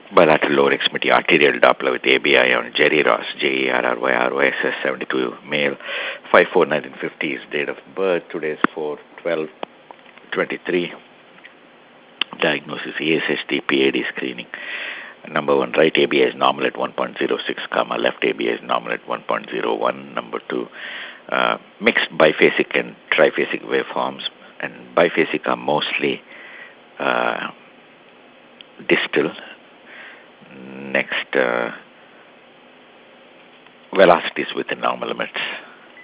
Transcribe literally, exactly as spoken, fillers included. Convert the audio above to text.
bilateral lower extremity arterial Doppler with A B I on Jerry Ross, J E R R Y R O S S, seventy-two, male, five four nineteen fifty is date of birth. Today is four twelve twenty-three. Diagnosis E S H T P A D screening. Number one, right A B I is normal at one point zero six, comma, left A B I is normal at one point zero one. Number two, uh, mixed biphasic and triphasic waveforms, and biphasic are mostly uh, distal. Next, uh, velocities within normal limits.